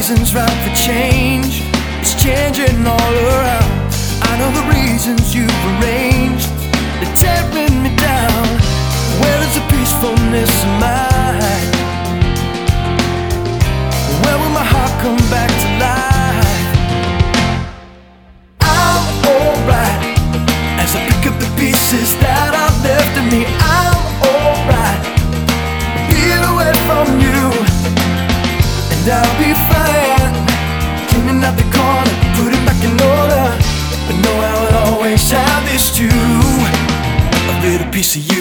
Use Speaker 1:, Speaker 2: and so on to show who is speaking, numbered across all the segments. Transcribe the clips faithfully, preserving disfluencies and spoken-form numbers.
Speaker 1: season's right for change. It's changing all around. I know the reasons you've arranged. They're tearing me down. Where is the peacefulness of mine? Where will my heart come back to life? I'm alright as I pick up the pieces that are left of me. I'm alright being away from you, and I'll be fine cleaning out the corner, putting back in order. But know I will always have this too, a little piece of you.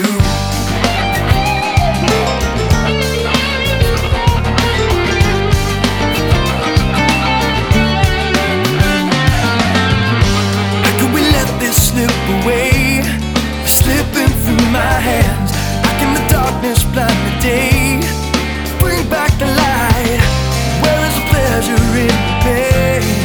Speaker 1: Slip away, slipping through my hands. How can the darkness blind the day? Bring back the light. Where is the pleasure in the pain?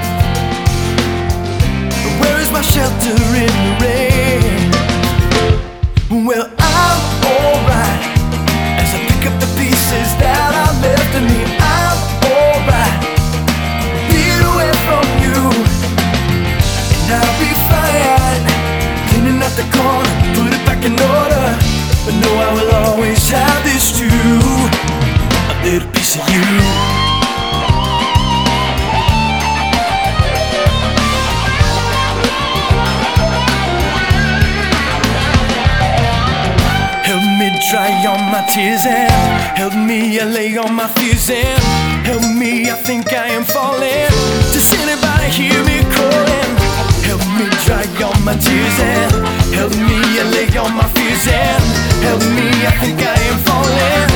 Speaker 1: Where is my shelter in the rain? Well, I'm alright as I pick up the pieces that are left of me. I'm alright being away from you, and I'll be fine cleaning out the corner, put it back in order. But know I will always have this too, a little piece of you. Help me dry all my tears and help me allay all my fears and help me, I think I am falling. Does anybody hear me calling? Help me dry all my tears and help me allay all my fears and help me, I think I am falling.